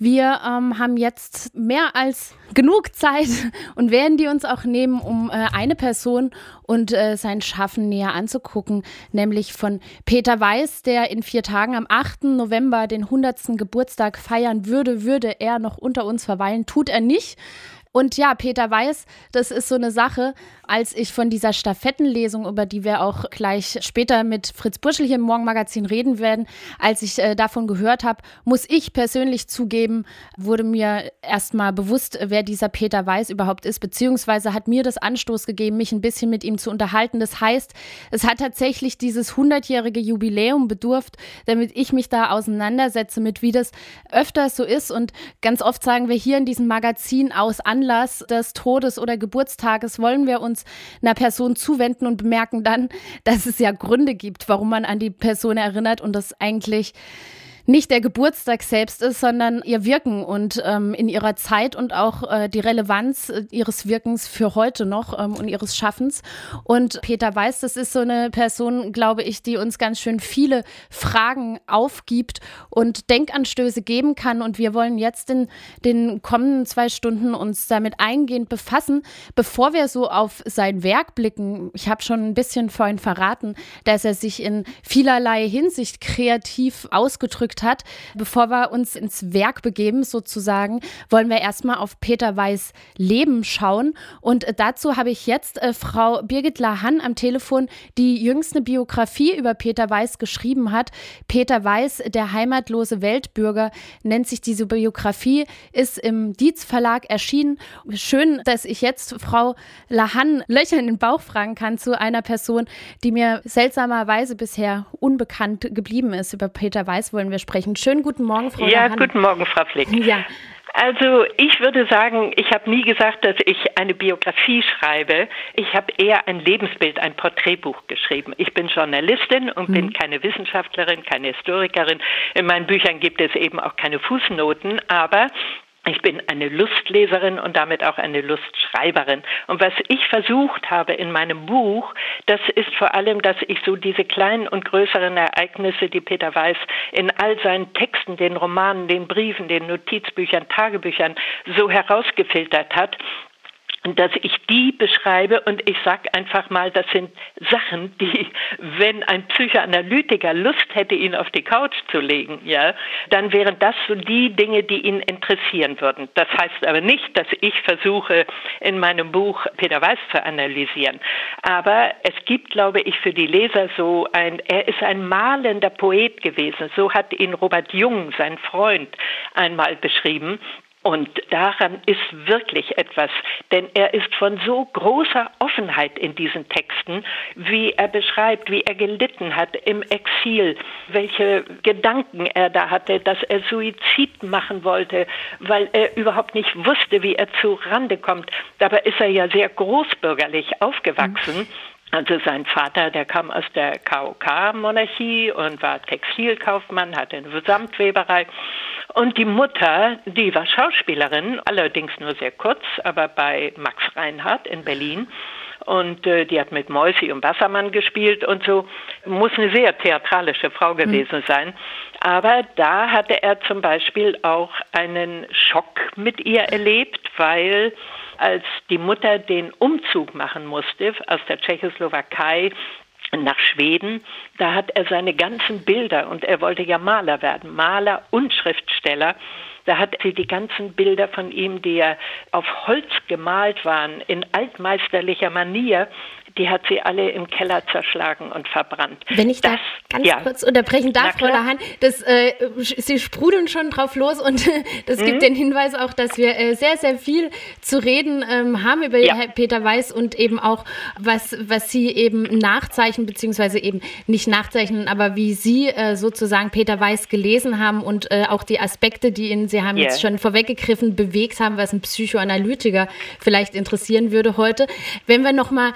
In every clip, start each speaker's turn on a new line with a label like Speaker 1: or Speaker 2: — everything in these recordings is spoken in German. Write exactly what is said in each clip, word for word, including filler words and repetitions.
Speaker 1: Wir ähm, haben jetzt mehr als genug Zeit und werden die uns auch nehmen, um äh, eine Person und äh, sein Schaffen näher anzugucken, nämlich von Peter Weiß, der in vier Tagen am achten November den hundertsten Geburtstag feiern würde, würde er noch unter uns verweilen, tut er nicht. Und ja, Peter Weiß, das ist so eine Sache, als ich von dieser Stafettenlesung, über die wir auch gleich später mit Fritz Burschel hier im Morgenmagazin reden werden, als ich äh, davon gehört habe, muss ich persönlich zugeben, wurde mir erstmal bewusst, wer dieser Peter Weiß überhaupt ist, beziehungsweise hat mir das Anstoß gegeben, mich ein bisschen mit ihm zu unterhalten. Das heißt, es hat tatsächlich dieses hundertjährige Jubiläum bedurft, damit ich mich da auseinandersetze mit, wie das öfters so ist. Und ganz oft sagen wir hier in diesem Magazin, aus Anlass des Todes oder Geburtstages wollen wir uns einer Person zuwenden und bemerken dann, dass es ja Gründe gibt, warum man an die Person erinnert und das eigentlich nicht der Geburtstag selbst ist, sondern ihr Wirken und ähm, in ihrer Zeit und auch äh, die Relevanz äh, ihres Wirkens für heute noch ähm, und ihres Schaffens. Und Peter Weiß, das ist so eine Person, glaube ich, die uns ganz schön viele Fragen aufgibt und Denkanstöße geben kann. Und wir wollen jetzt in den kommenden zwei Stunden uns damit eingehend befassen. Bevor wir so auf sein Werk blicken, ich habe schon ein bisschen vorhin verraten, dass er sich in vielerlei Hinsicht kreativ ausgedrückt hat. Bevor wir uns ins Werk begeben, sozusagen, wollen wir erstmal auf Peter Weiß' Leben schauen. Und dazu habe ich jetzt äh, Frau Birgit Lahan am Telefon, die jüngst eine Biografie über Peter Weiß geschrieben hat. Peter Weiß, der heimatlose Weltbürger, nennt sich diese Biografie, ist im Dietz Verlag erschienen. Schön, dass ich jetzt Frau Lahan Löcher in den Bauch fragen kann zu einer Person, die mir seltsamerweise bisher unbekannt geblieben ist. Über Peter Weiß wollen wir sprechen. Schönen guten Morgen, Frau
Speaker 2: Ja,
Speaker 1: Lahan.
Speaker 2: guten Morgen, Frau Flick.
Speaker 1: Ja.
Speaker 2: Also ich würde sagen, ich habe nie gesagt, dass ich eine Biografie schreibe. Ich habe eher ein Lebensbild, ein Porträtbuch geschrieben. Ich bin Journalistin und mhm. bin keine Wissenschaftlerin, keine Historikerin. In meinen Büchern gibt es eben auch keine Fußnoten, aber ich bin eine Lustleserin und damit auch eine Lustschreiberin. Und was ich versucht habe in meinem Buch, das ist vor allem, dass ich so diese kleinen und größeren Ereignisse, die Peter Weiß in all seinen Texten, den Romanen, den Briefen, den Notizbüchern, Tagebüchern so herausgefiltert hat, dass ich die beschreibe und ich sage einfach mal, das sind Sachen, die, wenn ein Psychoanalytiker Lust hätte, ihn auf die Couch zu legen, ja, dann wären das so die Dinge, die ihn interessieren würden. Das heißt aber nicht, dass ich versuche, in meinem Buch Peter Weiß zu analysieren. Aber es gibt, glaube ich, für die Leser so ein, er ist ein malender Poet gewesen. So hat ihn Robert Jung, sein Freund, einmal beschrieben. Und daran ist wirklich etwas, denn er ist von so großer Offenheit in diesen Texten, wie er beschreibt, wie er gelitten hat im Exil, welche Gedanken er da hatte, dass er Suizid machen wollte, weil er überhaupt nicht wusste, wie er zu Rande kommt. Dabei ist er ja sehr großbürgerlich aufgewachsen. Mhm. Also sein Vater, der kam aus der K O K-Monarchie und war Textilkaufmann, hatte eine Samtweberei. Und die Mutter, die war Schauspielerin, allerdings nur sehr kurz, aber bei Max Reinhardt in Berlin. Und äh, die hat mit Moissi und Bassermann gespielt und so. Muss eine sehr theatralische Frau gewesen mhm. sein. Aber da hatte er zum Beispiel auch einen Schock mit ihr erlebt, weil als die Mutter den Umzug machen musste aus der Tschechoslowakei nach Schweden, da hat er seine ganzen Bilder, und er wollte ja Maler werden, Maler und Schriftsteller, da hat sie die ganzen Bilder von ihm, die ja auf Holz gemalt waren, in altmeisterlicher Manier, die hat sie alle im Keller zerschlagen und verbrannt.
Speaker 1: Wenn ich das, da ganz ja. kurz unterbrechen darf, Frau Lahan, das, äh, Sie sprudeln schon drauf los und das mhm. gibt den Hinweis auch, dass wir äh, sehr, sehr viel zu reden ähm, haben über ja. Peter Weiß und eben auch, was, was Sie eben nachzeichnen, beziehungsweise eben nicht nachzeichnen, aber wie Sie äh, sozusagen Peter Weiß gelesen haben und äh, auch die Aspekte, die ihn, Sie haben yeah. jetzt schon vorweggegriffen, bewegt haben, was ein Psychoanalytiker vielleicht interessieren würde heute. Wenn wir noch mal ein bisschen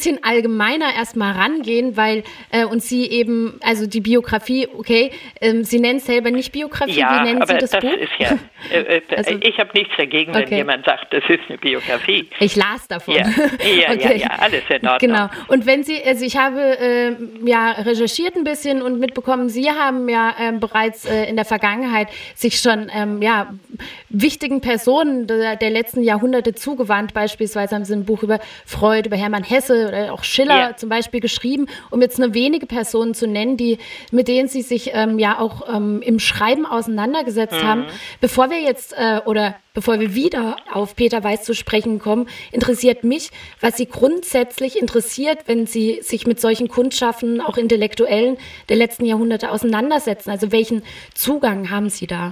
Speaker 1: bisschen allgemeiner erstmal rangehen, weil äh, uns Sie eben, also die Biografie, okay, ähm, Sie nennen es selber nicht Biografie,
Speaker 2: ja,
Speaker 1: wie nennen
Speaker 2: aber
Speaker 1: Sie das,
Speaker 2: das
Speaker 1: Buch?
Speaker 2: Ist ja, äh,
Speaker 1: also,
Speaker 2: ich habe nichts dagegen, wenn
Speaker 1: okay.
Speaker 2: jemand sagt, das ist eine Biografie.
Speaker 1: Ich las davon.
Speaker 2: Ja, ja, okay. ja, ja, alles in Ordnung.
Speaker 1: Genau. Und wenn Sie, also ich habe äh, ja recherchiert ein bisschen und mitbekommen, Sie haben ja äh, bereits äh, in der Vergangenheit sich schon ähm, ja, wichtigen Personen der, der letzten Jahrhunderte zugewandt. Beispielsweise haben Sie ein Buch über Freud, über Hermann Hesse oder auch Schiller ja. zum Beispiel geschrieben, um jetzt nur wenige Personen zu nennen, die, mit denen Sie sich ähm, ja auch ähm, im Schreiben auseinandergesetzt mhm. haben. Bevor wir jetzt äh, oder bevor wir wieder auf Peter Weiß zu sprechen kommen, interessiert mich, was Sie grundsätzlich interessiert, wenn Sie sich mit solchen Kundschaften, auch Intellektuellen der letzten Jahrhunderte auseinandersetzen. Also welchen Zugang haben Sie da?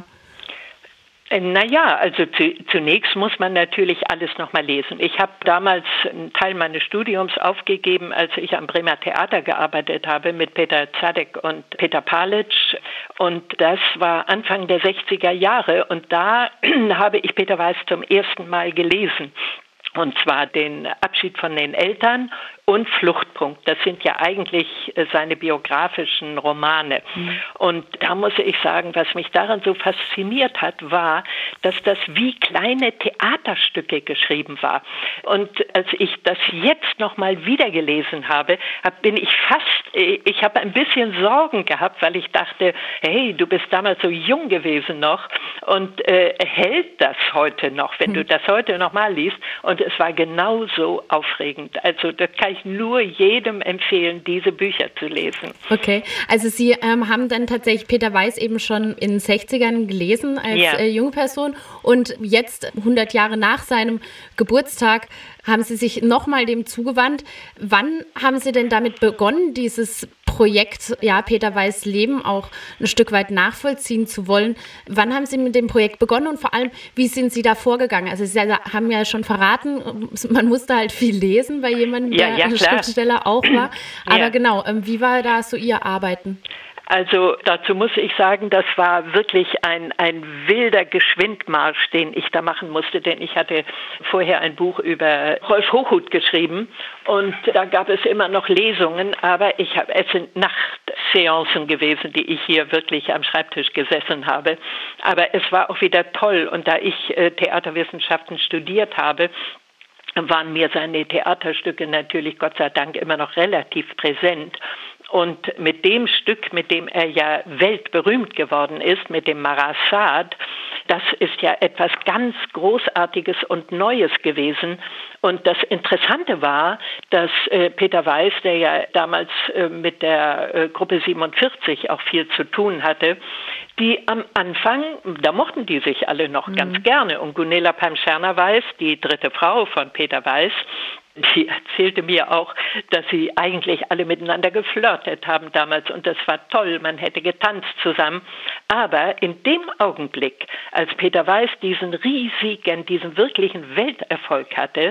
Speaker 2: Naja, also zu, zunächst muss man natürlich alles nochmal lesen. Ich habe damals einen Teil meines Studiums aufgegeben, als ich am Bremer Theater gearbeitet habe mit Peter Zadek und Peter Palitsch. Und das war Anfang der sechziger Jahre. Und da habe ich Peter Weiß zum ersten Mal gelesen. Und zwar den Abschied von den Eltern und Fluchtpunkt. Das sind ja eigentlich seine biografischen Romane. Mhm. Und da muss ich sagen, was mich daran so fasziniert hat, war, dass das wie kleine Theaterstücke geschrieben war. Und als ich das jetzt nochmal wieder gelesen habe, bin ich fast, ich habe ein bisschen Sorgen gehabt, weil ich dachte, hey, du bist damals so jung gewesen noch und äh, hält das heute noch, wenn mhm. du das heute nochmal liest. Und es war genauso aufregend. Also das kann ich nur jedem empfehlen, diese Bücher zu lesen.
Speaker 1: Okay, also Sie ähm, haben dann tatsächlich Peter Weiß eben schon in den sechzigern gelesen als ja. äh, junge Person und jetzt, hundert Jahre nach seinem Geburtstag, haben Sie sich nochmal dem zugewandt. Wann haben Sie denn damit begonnen, dieses Projekt, ja, Peter Weiß Leben auch ein Stück weit nachvollziehen zu wollen? Wann haben Sie mit dem Projekt begonnen und vor allem, wie sind Sie da vorgegangen? Also Sie haben ja schon verraten, man musste halt viel lesen bei jemandem,
Speaker 2: ja,
Speaker 1: der
Speaker 2: ja,
Speaker 1: ein Schriftsteller auch war. Aber
Speaker 2: ja.
Speaker 1: genau, wie war da so Ihr Arbeiten?
Speaker 2: Also dazu muss ich sagen, das war wirklich ein, ein wilder Geschwindmarsch, den ich da machen musste, denn ich hatte vorher ein Buch über Rolf Hochhuth geschrieben und da gab es immer noch Lesungen, aber ich habe, es sind Nachtseancen gewesen, die ich hier wirklich am Schreibtisch gesessen habe. Aber es war auch wieder toll und da ich äh, Theaterwissenschaften studiert habe, waren mir seine Theaterstücke natürlich Gott sei Dank immer noch relativ präsent. Und mit dem Stück, mit dem er ja weltberühmt geworden ist, mit dem Marat Sade, das ist ja etwas ganz Großartiges und Neues gewesen. Und das Interessante war, dass äh, Peter Weiß, der ja damals äh, mit der äh, Gruppe siebenundvierzig auch viel zu tun hatte, die am Anfang, da mochten die sich alle noch mhm. ganz gerne. Und Gunilla Palm-Czerner-Weiß, die dritte Frau von Peter Weiß, die erzählte mir auch, dass sie eigentlich alle miteinander geflirtet haben damals und das war toll, man hätte getanzt zusammen. Aber in dem Augenblick, als Peter Weiß diesen riesigen, diesen wirklichen Welterfolg hatte,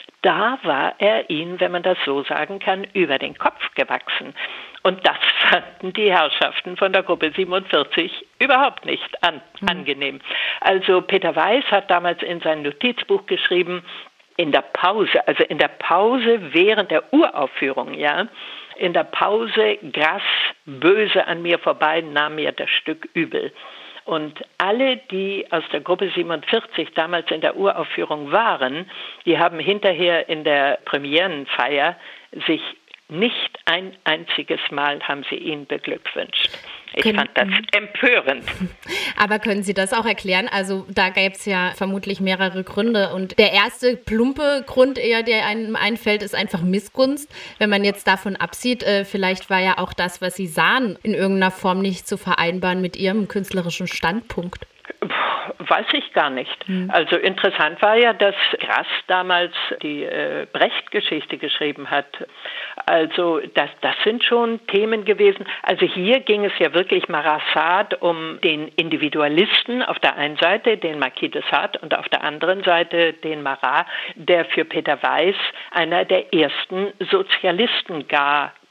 Speaker 2: da war er ihnen, wenn man das so sagen kann, über den Kopf gewachsen. Und das fanden die Herrschaften von der Gruppe siebenundvierzig überhaupt nicht an, mhm. angenehm. Also Peter Weiß hat damals in sein Notizbuch geschrieben, in der Pause, also in der Pause während der Uraufführung, ja, in der Pause grass böse an mir vorbei, nahm mir das Stück übel. Und alle, die aus der Gruppe siebenundvierzig damals in der Uraufführung waren, die haben hinterher in der Premierenfeier sich nicht ein einziges Mal haben sie ihn beglückwünscht. Ich können, fand das empörend.
Speaker 1: Aber können Sie das auch erklären? Also da gäbe es ja vermutlich mehrere Gründe. Und der erste plumpe Grund eher, der einem einfällt, ist einfach Missgunst. Wenn man jetzt davon absieht, äh, vielleicht war ja auch das, was Sie sahen, in irgendeiner Form nicht zu vereinbaren mit Ihrem künstlerischen Standpunkt.
Speaker 2: Weiß ich gar nicht. Mhm. Also interessant war ja, dass Grass damals die äh, Brecht-Geschichte geschrieben hat. Also das, das sind schon Themen gewesen. Also hier ging es ja wirklich Marat Sade um den Individualisten auf der einen Seite, den Marquis de Sade, und auf der anderen Seite den Marat, der für Peter Weiß einer der ersten Sozialisten gar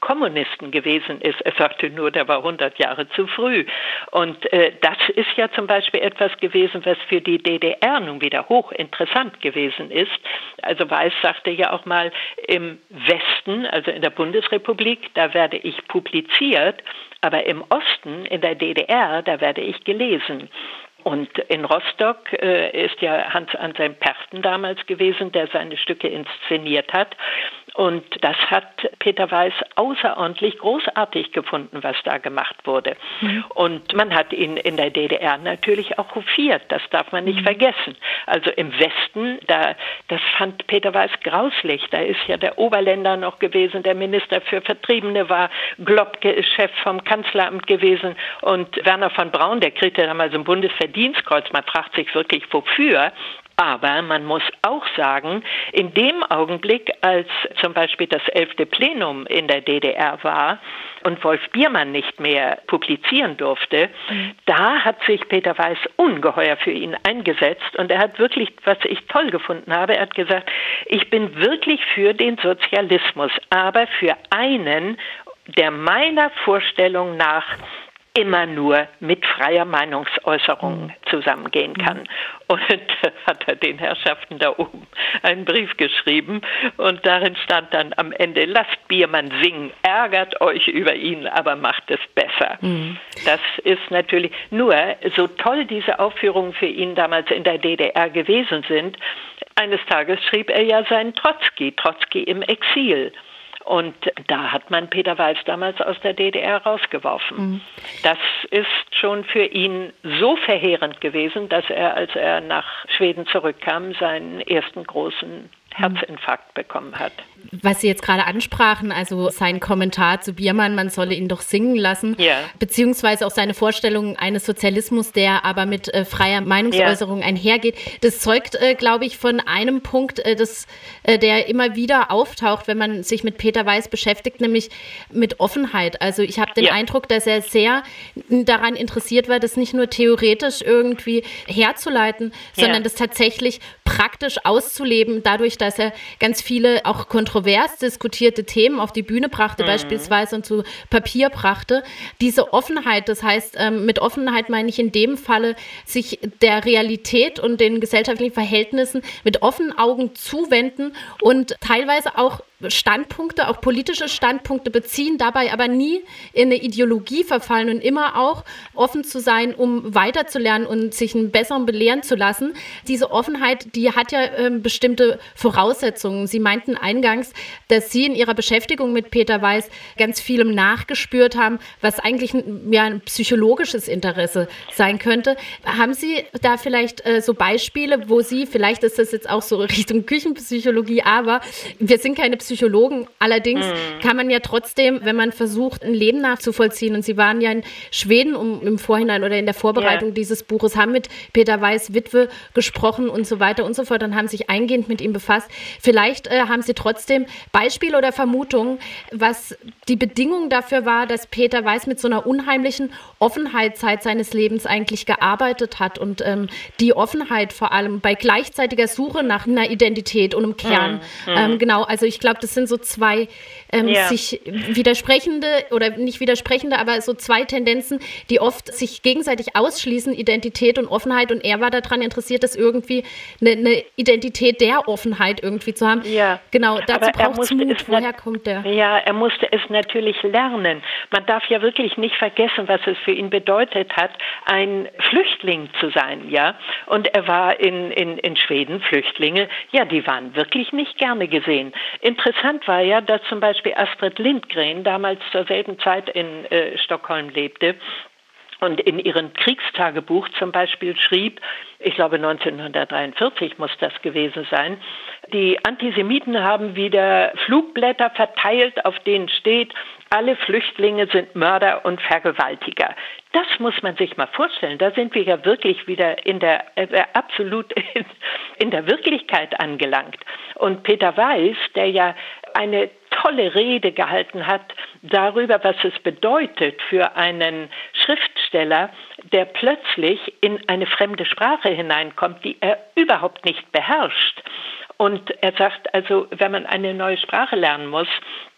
Speaker 2: Kommunisten gewesen ist. Er sagte nur, der war hundert Jahre zu früh. Und äh, das ist ja zum Beispiel etwas gewesen, was für die D D R nun wieder hochinteressant gewesen ist. Also Weiß sagte ja auch mal, im Westen, also in der Bundesrepublik, da werde ich publiziert, aber im Osten, in der D D R, da werde ich gelesen. Und in Rostock äh, ist ja Hans-Anselm Perten damals gewesen, der seine Stücke inszeniert hat. Und das hat Peter Weiß außerordentlich großartig gefunden, was da gemacht wurde. Mhm. Und man hat ihn in der D D R natürlich auch hofiert, das darf man nicht mhm. vergessen. Also im Westen, da, das fand Peter Weiß grauslich. Da ist ja der Oberländer noch gewesen, der Minister für Vertriebene war, Globke ist Chef vom Kanzleramt gewesen und Werner von Braun, der kriegte damals ein Bundesverdienstkreuz. Man fragt sich wirklich, wofür? Aber man muss auch sagen, in dem Augenblick, als zum Beispiel das elfte Plenum in der D D R war und Wolf Biermann nicht mehr publizieren durfte, mhm. da hat sich Peter Weiß ungeheuer für ihn eingesetzt und er hat wirklich, was ich toll gefunden habe, er hat gesagt, ich bin wirklich für den Sozialismus, aber für einen, der meiner Vorstellung nach immer nur mit freier Meinungsäußerung zusammengehen kann. Und hat er den Herrschaften da oben einen Brief geschrieben und darin stand dann am Ende, lasst Biermann singen, ärgert euch über ihn, aber macht es besser. Mhm. Das ist natürlich nur, so toll diese Aufführungen für ihn damals in der D D R gewesen sind, eines Tages schrieb er ja seinen Trotzki, Trotzki im Exil. Und da hat man Peter Weiß damals aus der D D R rausgeworfen. Mhm. Das ist schon für ihn so verheerend gewesen, dass er, als er nach Schweden zurückkam, seinen ersten großen Herzinfarkt bekommen hat.
Speaker 1: Was Sie jetzt gerade ansprachen, also sein Kommentar zu Biermann, man solle ihn doch singen lassen, ja. beziehungsweise auch seine Vorstellung eines Sozialismus, der aber mit äh, freier Meinungsäußerung ja. einhergeht, das zeugt, äh, glaube ich, von einem Punkt, äh, das, äh, der immer wieder auftaucht, wenn man sich mit Peter Weiß beschäftigt, nämlich mit Offenheit. Also ich habe den ja. Eindruck, dass er sehr daran interessiert war, das nicht nur theoretisch irgendwie herzuleiten, sondern ja. das tatsächlich praktisch auszuleben, dadurch, dass er ganz viele auch kontrovers diskutierte Themen auf die Bühne brachte, mhm. beispielsweise und zu Papier brachte. Diese Offenheit, das heißt, ähm, mit Offenheit meine ich in dem Falle, sich der Realität und den gesellschaftlichen Verhältnissen mit offenen Augen zuwenden und teilweise auch Standpunkte, auch politische Standpunkte beziehen, dabei aber nie in eine Ideologie verfallen und immer auch offen zu sein, um weiterzulernen und sich einen besseren belehren zu lassen. Diese Offenheit, die hat ja ähm, bestimmte Voraussetzungen. Sie meinten eingangs, dass Sie in Ihrer Beschäftigung mit Peter Weiß ganz vielem nachgespürt haben, was eigentlich ein, ja, ein psychologisches Interesse sein könnte. Haben Sie da vielleicht äh, so Beispiele, wo Sie, vielleicht ist das jetzt auch so Richtung Küchenpsychologie, aber wir sind keine Psychologen, Psychologen. Allerdings mhm. kann man ja trotzdem, wenn man versucht, ein Leben nachzuvollziehen, und Sie waren ja in Schweden um, im Vorhinein oder in der Vorbereitung ja. dieses Buches, haben mit Peter Weiß Witwe gesprochen und so weiter und so fort und haben sich eingehend mit ihm befasst. Vielleicht äh, haben Sie trotzdem Beispiele oder Vermutungen, was die Bedingung dafür war, dass Peter Weiß mit so einer unheimlichen Offenheit Zeit seines Lebens eigentlich gearbeitet hat und ähm, die Offenheit vor allem bei gleichzeitiger Suche nach einer Identität und einem Kern. Mhm. Ähm, genau, also ich glaube, das sind so zwei ähm, ja. sich widersprechende oder nicht widersprechende, aber so zwei Tendenzen, die oft sich gegenseitig ausschließen, Identität und Offenheit. Und er war daran interessiert, das irgendwie eine, eine Identität der Offenheit irgendwie zu haben.
Speaker 2: Ja.
Speaker 1: Genau, dazu braucht es Mut. Woher kommt der?
Speaker 2: Ja, er musste es natürlich lernen. Man darf ja wirklich nicht vergessen, was es für ihn bedeutet hat, ein Flüchtling zu sein. Ja, und er war in, in, in Schweden, Flüchtlinge, ja, die waren wirklich nicht gerne gesehen. Interessant war ja, dass zum Beispiel Astrid Lindgren damals zur selben Zeit in äh, Stockholm lebte und in ihrem Kriegstagebuch zum Beispiel schrieb, ich glaube neunzehnhundertdreiundvierzig muss das gewesen sein, die Antisemiten haben wieder Flugblätter verteilt, auf denen steht, alle Flüchtlinge sind Mörder und Vergewaltiger. Das muss man sich mal vorstellen. Da sind wir ja wirklich wieder in der äh, absolut in, in der Wirklichkeit angelangt. Und Peter Weiß, der ja eine tolle Rede gehalten hat darüber, was es bedeutet für einen Schriftsteller, der plötzlich in eine fremde Sprache hineinkommt, die er überhaupt nicht beherrscht. Und er sagt also, wenn man eine neue Sprache lernen muss,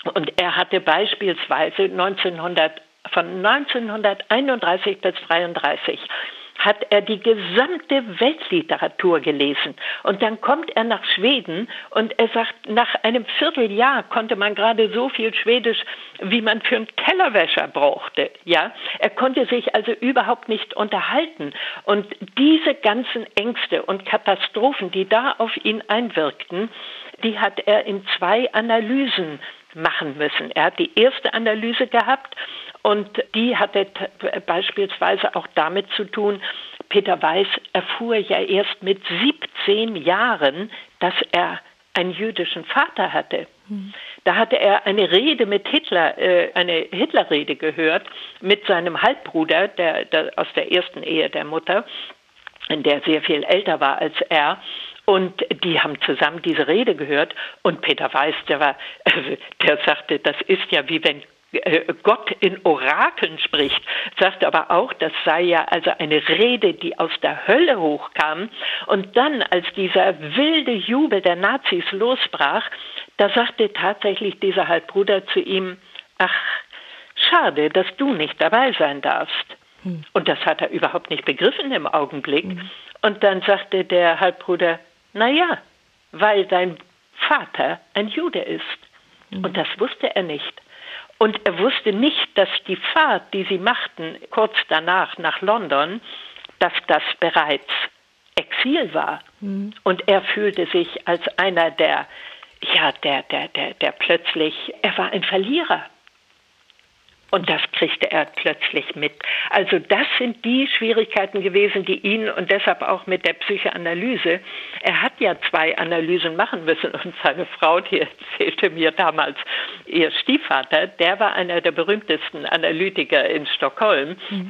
Speaker 2: Und er hatte beispielsweise neunzehnhundert, von neunzehnhunderteinunddreißig bis dreiunddreißig hat er die gesamte Weltliteratur gelesen. Und dann kommt er nach Schweden und er sagt, nach einem Vierteljahr konnte man gerade so viel Schwedisch, wie man für einen Tellerwäscher brauchte. Ja? Er konnte sich also überhaupt nicht unterhalten. Und diese ganzen Ängste und Katastrophen, die da auf ihn einwirkten, die hat er in zwei Analysen machen müssen. Er hat die erste Analyse gehabt und die hatte t- beispielsweise auch damit zu tun, Peter Weiss erfuhr ja erst mit siebzehn Jahren, dass er einen jüdischen Vater hatte. Hm. Da hatte er eine Rede mit Hitler, äh, eine Hitlerrede gehört mit seinem Halbbruder, der, der aus der ersten Ehe der Mutter, der sehr viel älter war als er. Und die haben zusammen diese Rede gehört und Peter Weiss, der war, der sagte, das ist ja wie wenn Gott in Orakeln spricht, sagte aber auch, das sei ja also eine Rede, die aus der Hölle hochkam. Und dann, als dieser wilde Jubel der Nazis losbrach, da sagte tatsächlich dieser Halbbruder zu ihm, ach, schade, dass du nicht dabei sein darfst. Hm. Und das hat er überhaupt nicht begriffen im Augenblick. Hm. Und dann sagte der Halbbruder, na ja, weil dein Vater ein Jude ist. Mhm. Und das wusste er nicht. Und er wusste nicht, dass die Fahrt, die sie machten, kurz danach nach London, dass das bereits Exil war. Mhm. Und er fühlte sich als einer der, ja, der, der, der, der plötzlich, er war ein Verlierer. Und das kriegte er plötzlich mit. Also das sind die Schwierigkeiten gewesen, die ihn und deshalb auch mit der Psychoanalyse, er hat ja zwei Analysen machen müssen und seine Frau, die erzählte mir damals, ihr Stiefvater, der war einer der berühmtesten Analytiker in Stockholm. Mhm.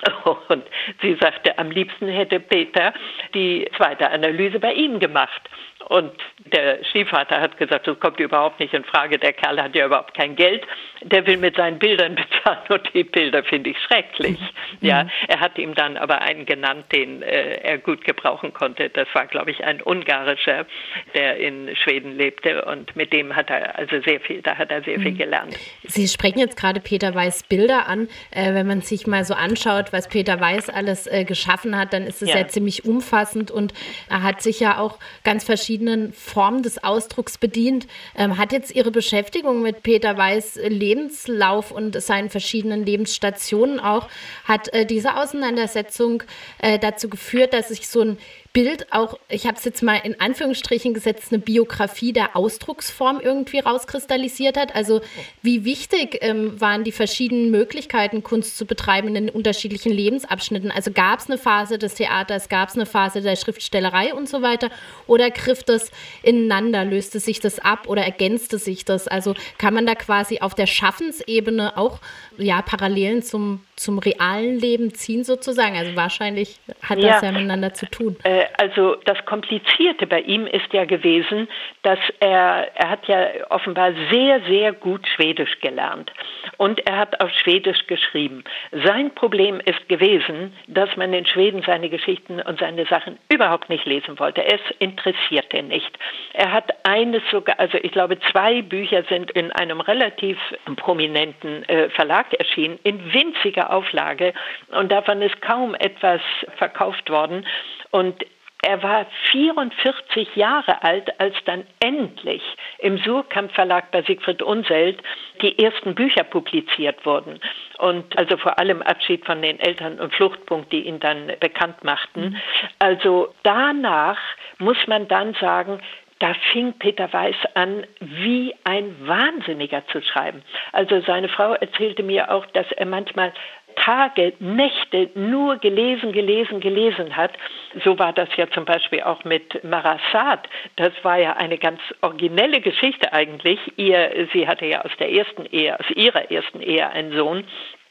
Speaker 2: Und sie sagte, am liebsten hätte Peter die zweite Analyse bei ihm gemacht. Und der Stiefvater hat gesagt, das kommt überhaupt nicht in Frage, der Kerl hat ja überhaupt kein Geld, der will mit seinen Bildern bezahlen und die Bilder finde ich schrecklich. Mhm. Ja, er hat ihm dann aber einen genannt, den äh, er gut gebrauchen konnte. Das war, glaube ich, ein Ungarischer, der in Schweden lebte und mit dem hat er also sehr viel, da hat er sehr mhm. viel gelernt.
Speaker 1: Sie sprechen jetzt gerade Peter Weiss Bilder an. Äh, wenn man sich mal so anschaut, was Peter Weiss alles äh, geschaffen hat, dann ist es ja. ja ziemlich umfassend und er hat sich ja auch ganz verschiedenen Formen des Ausdrucks bedient. Ähm, hat jetzt Ihre Beschäftigung mit Peter Weiss Lebenslauf und seinen verschiedenen Lebensstationen auch, hat äh, diese Auseinandersetzung äh, dazu geführt, dass sich so ein Bild auch, ich habe es jetzt mal in Anführungsstrichen gesetzt, eine Biografie der Ausdrucksform irgendwie rauskristallisiert hat. Also wie wichtig ähm, waren die verschiedenen Möglichkeiten, Kunst zu betreiben in den unterschiedlichen Lebensabschnitten? Also gab es eine Phase des Theaters, gab es eine Phase der Schriftstellerei und so weiter? Oder griff das ineinander, löste sich das ab oder ergänzte sich das? Also kann man da quasi auf der Schaffensebene auch ja, Parallelen zum, zum realen Leben ziehen sozusagen? Also wahrscheinlich hat das ja, ja miteinander zu tun.
Speaker 2: Äh, Also das Komplizierte bei ihm ist ja gewesen, dass er, er hat ja offenbar sehr, sehr gut Schwedisch gelernt und er hat auf Schwedisch geschrieben. Sein Problem ist gewesen, dass man in Schweden seine Geschichten und seine Sachen überhaupt nicht lesen wollte. Es interessierte nicht. Er hat eines sogar, also ich glaube zwei Bücher sind in einem relativ prominenten äh, Verlag erschienen, in winziger Auflage und davon ist kaum etwas verkauft worden. Und er war vierundvierzig Jahre alt, als dann endlich im Surkamp Verlag bei Siegfried Unseld die ersten Bücher publiziert wurden. Und also vor allem Abschied von den Eltern und Fluchtpunkt, die ihn dann bekannt machten. Also danach muss man dann sagen, da fing Peter Weiss an, wie ein Wahnsinniger zu schreiben. Also seine Frau erzählte mir auch, dass er manchmal Tage, Nächte nur gelesen, gelesen, gelesen hat. So war das ja zum Beispiel auch mit Marasat. Das war ja eine ganz originelle Geschichte eigentlich. Ihr, sie hatte ja aus der ersten Ehe, aus ihrer ersten Ehe einen Sohn.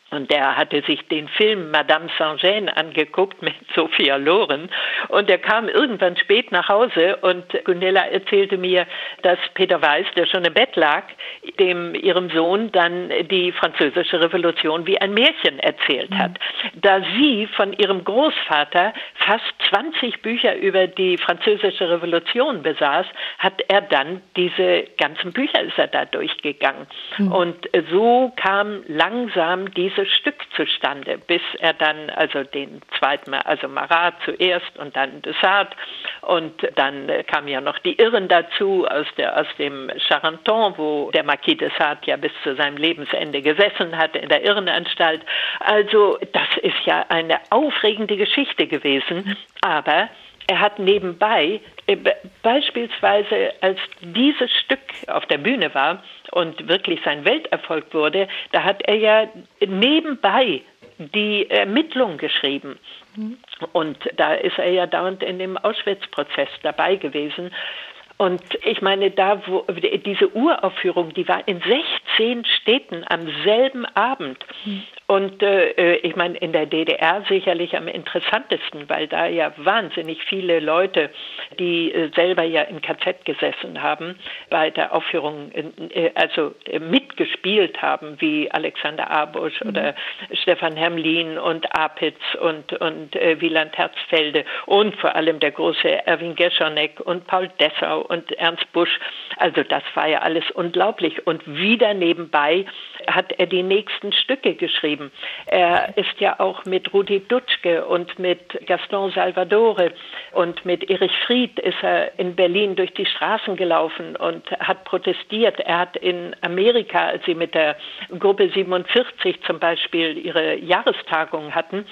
Speaker 2: Und der hatte sich den Film Madame Saint-Jean angeguckt mit Sophia Loren. Und er kam irgendwann spät nach Hause und Gunilla erzählte mir, dass Peter Weiss, der schon im Bett lag, dem ihrem Sohn dann die französische Revolution wie ein Märchen erzählt hat. Da sie von ihrem Großvater fast zwanzig Bücher über die französische Revolution besaß, hat er dann diese ganzen Bücher, ist er da durchgegangen. Mhm. Und so kam langsam diese Stück zustande, bis er dann also den zweiten Mal, also Marat zuerst und dann Dessart und dann kamen ja noch die Irren dazu aus, der, aus dem Charenton, wo der Marquis de Sade ja bis zu seinem Lebensende gesessen hat in der Irrenanstalt. Also das ist ja eine aufregende Geschichte gewesen, aber er hat nebenbei, beispielsweise als dieses Stück auf der Bühne war und wirklich sein Welterfolg wurde, da hat er ja nebenbei die Ermittlungen geschrieben. Mhm. Und da ist er ja dauernd in dem Auschwitz-Prozess dabei gewesen. Und ich meine, da wo diese Uraufführung, die war in sechzehn Städten am selben Abend. Mhm. Und äh, ich meine, in der D D R sicherlich am interessantesten, weil da ja wahnsinnig viele Leute, die äh, selber ja im K Z gesessen haben, bei der Aufführung äh, also äh, mitgespielt haben, wie Alexander Abusch mhm. oder Stefan Hermlin und Apitz und, und äh, Wieland Herzfelde und vor allem der große Erwin Geschonek und Paul Dessau und Ernst Busch. Also das war ja alles unglaublich. Und wieder nebenbei hat er die nächsten Stücke geschrieben. Er ist ja auch mit Rudi Dutschke und mit Gaston Salvadore und mit Erich Fried ist er in Berlin durch die Straßen gelaufen und hat protestiert. Er hat in Amerika, als sie mit der Gruppe siebenundvierzig zum Beispiel ihre Jahrestagung hatten,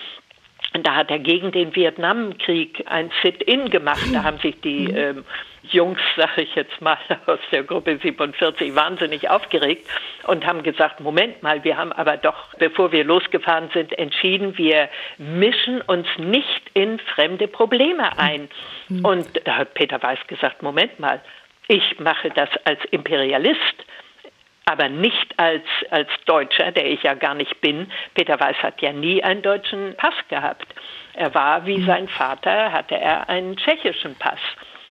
Speaker 2: da hat er gegen den Vietnamkrieg ein Sit-in gemacht. Da haben sich die ähm, Jungs, sage ich jetzt mal, aus der Gruppe siebenundvierzig wahnsinnig aufgeregt und haben gesagt, Moment mal, wir haben aber doch, bevor wir losgefahren sind, entschieden, wir mischen uns nicht in fremde Probleme ein. Mhm. Und da hat Peter Weiss gesagt, Moment mal, ich mache das als Imperialist, aber nicht als, als Deutscher, der ich ja gar nicht bin. Peter Weiss hat ja nie einen deutschen Pass gehabt. Er war, wie sein Vater, hatte er einen tschechischen Pass.